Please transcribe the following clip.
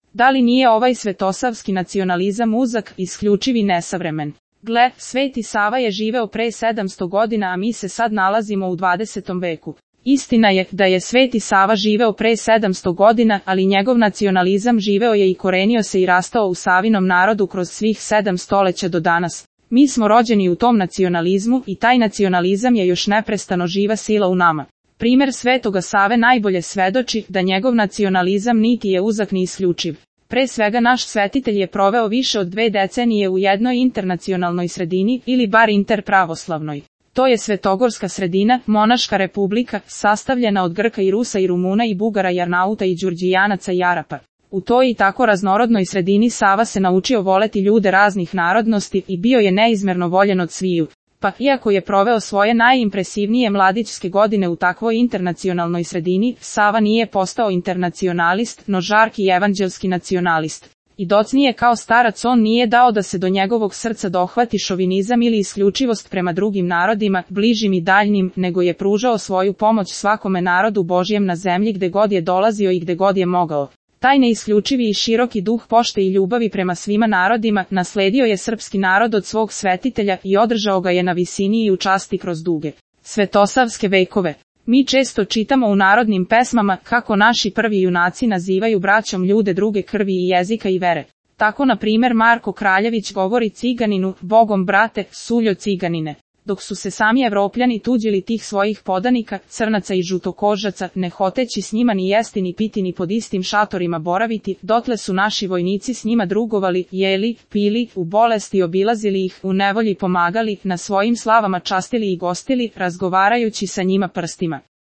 Da li nije ovaj svetosavski nacionalizam uzak, isključiv i nesavremen? Gle, Sveti Sava je živeo pre 700 godina, a mi se sad nalazimo u 20. veku. Istina je da je Sveti Sava živeo pre 700 godina, ali njegov nacionalizam živeo je i korenio se i rastao u Savinom narodu kroz svih 7 stoleća do danas. Mi smo rođeni u tom nacionalizmu i taj nacionalizam je još neprestano živa sila u nama. Primer Svetoga Save najbolje svedoči da njegov nacionalizam niti je uzak ni isključiv. Pre svega naš svetitelj je proveo više od 2 decenije u jednoj internacionalnoj sredini ili bar interpravoslavnoj. To je Svetogorska sredina, monaška republika, sastavljena od Grka i Rusa i Rumuna i Bugara i Arnauta i Đurđijanaca i Arapa. U toj i tako raznorodnoj sredini Sava se naučio voleti ljude raznih narodnosti i bio je neizmerno voljen od sviju. Pa, iako je proveo svoje najimpresivnije mladićske godine u takvoj internacionalnoj sredini, Sava nije postao internacionalist, no žarki evanđelski nacionalist. I docnije kao starac on nije dao da se do njegovog srca dohvati šovinizam ili isključivost prema drugim narodima, bližim i daljnim, nego je pružao svoju pomoć svakome narodu Božjem na zemlji gde god je dolazio i gde god je mogao. Taj neisključivi i široki duh pošte i ljubavi prema svima narodima nasledio je srpski narod od svog svetitelja i održao ga je na visini i u časti kroz duge svetosavske vekove. Mi često čitamo u narodnim pesmama kako naši prvi junaci nazivaju braćom ljude druge krvi i jezika i vere. Tako na primjer Marko Kraljević govori ciganinu, Bogom brate, suljo ciganine. Dok su se sami Evropljani tuđili tih svojih podanika, crnaca i žutokožaca, ne hoteći s njima ni jesti ni piti ni pod istim šatorima boraviti, dotle su naši vojnici s njima drugovali, jeli, pili, u bolesti obilazili ih, u nevolji pomagali, na svojim slavama častili i gostili, razgovarajući sa njima prstima.